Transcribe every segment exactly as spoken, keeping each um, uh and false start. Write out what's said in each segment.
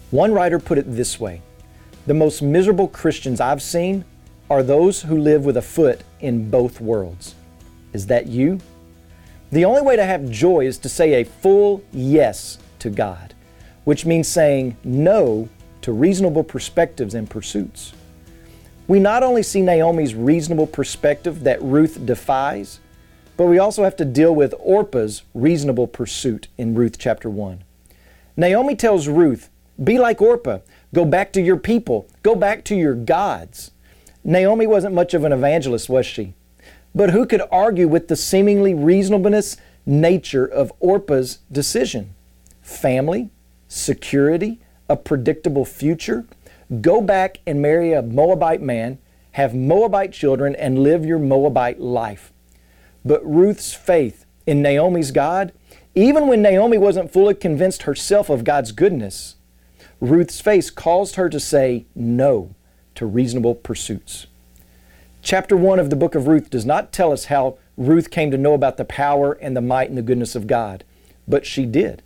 One writer put it this way: the most miserable Christians I've seen are those who live with a foot in both worlds. Is that you? The only way to have joy is to say a full yes to God, which means saying no to reasonable perspectives and pursuits. We not only see Naomi's reasonable perspective that Ruth defies, but we also have to deal with Orpah's reasonable pursuit in Ruth chapter one. Naomi tells Ruth, be like Orpah, go back to your people, go back to your gods. Naomi wasn't much of an evangelist, was she? But who could argue with the seemingly reasonableness nature of Orpah's decision? Family, security, a predictable future. Go back and marry a Moabite man, have Moabite children, and live your Moabite life. But Ruth's faith in Naomi's God, even when Naomi wasn't fully convinced herself of God's goodness, Ruth's faith caused her to say no to reasonable pursuits. Chapter one of the book of Ruth does not tell us how Ruth came to know about the power and the might and the goodness of God, but she did.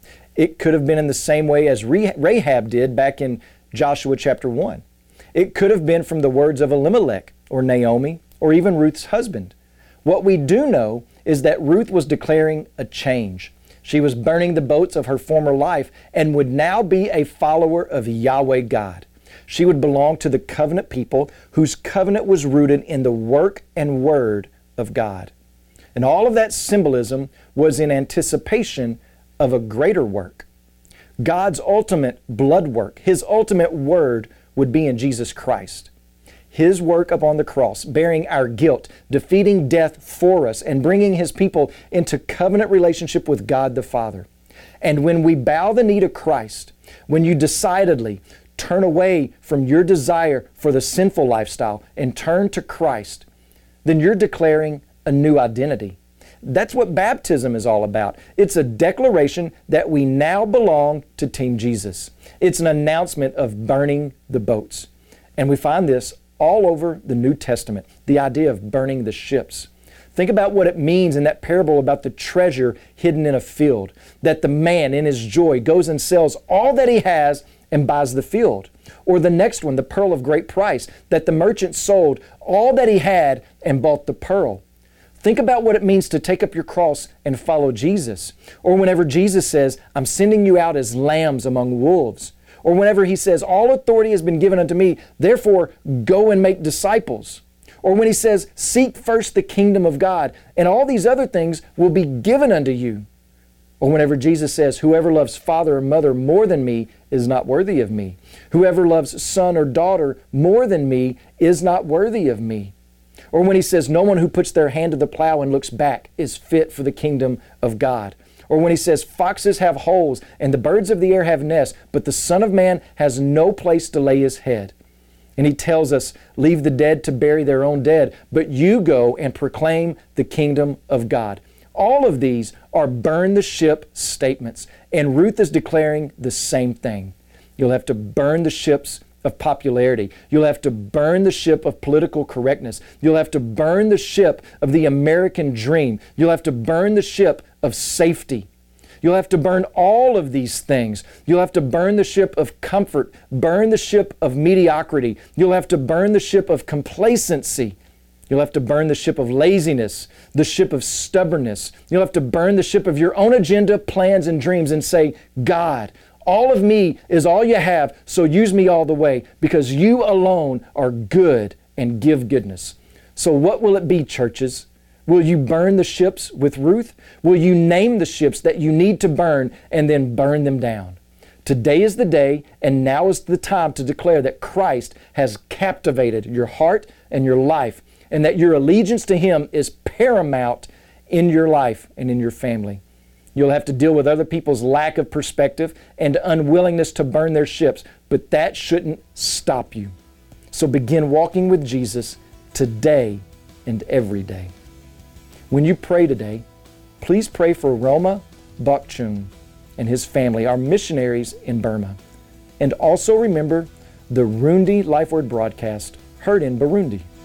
It could have been in the same way as Rahab did back in Joshua chapter one. It could have been from the words of Elimelech or Naomi or even Ruth's husband. What we do know is that Ruth was declaring a change. She was burning the boats of her former life and would now be a follower of Yahweh God. She would belong to the covenant people whose covenant was rooted in the work and word of God. And all of that symbolism was in anticipation of a greater work. God's ultimate blood work, His ultimate word would be in Jesus Christ. His work upon the cross, bearing our guilt, defeating death for us, and bringing His people into covenant relationship with God the Father. And when we bow the knee to Christ, when you decidedly turn away from your desire for the sinful lifestyle and turn to Christ, then you're declaring a new identity. That's what baptism is all about. It's a declaration that we now belong to Team Jesus. It's an announcement of burning the boats. And we find this all over the New Testament, the idea of burning the ships. Think about what it means in that parable about the treasure hidden in a field, that the man in his joy goes and sells all that he has and buys the field. Or the next one, the pearl of great price, that the merchant sold all that he had and bought the pearl. Think about what it means to take up your cross and follow Jesus. Or whenever Jesus says, I'm sending you out as lambs among wolves. Or whenever He says, all authority has been given unto me, therefore go and make disciples. Or when He says, seek first the kingdom of God, and all these other things will be given unto you. Or whenever Jesus says, whoever loves father or mother more than me is not worthy of me. Whoever loves son or daughter more than me is not worthy of me. Or when He says, no one who puts their hand to the plow and looks back is fit for the kingdom of God. Or when He says, foxes have holes and the birds of the air have nests, but the Son of Man has no place to lay His head. And He tells us, leave the dead to bury their own dead, but you go and proclaim the kingdom of God. All of these are burn the ship statements. And Ruth is declaring the same thing. You'll have to burn the ships of popularity. You'll have to burn the ship of political correctness. You'll have to burn the ship of the American dream. You'll have to burn the ship of safety. You'll have to burn all of these things. You'll have to burn the ship of comfort, burn the ship of mediocrity. You'll have to burn the ship of complacency. You'll have to burn the ship of laziness, the ship of stubbornness. You'll have to burn the ship of your own agenda, plans, and dreams and say, God, all of me is all you have, so use me all the way, because you alone are good and give goodness. So what will it be, churches? Will you burn the ships with Ruth? Will you name the ships that you need to burn and then burn them down? Today is the day, and now is the time to declare that Christ has captivated your heart and your life, and that your allegiance to Him is paramount in your life and in your family. You'll have to deal with other people's lack of perspective and unwillingness to burn their ships, but that shouldn't stop you. So begin walking with Jesus today and every day. When you pray today, please pray for Roma Bokchung and his family, our missionaries in Burma. And also remember the Rundi Life Word broadcast heard in Burundi.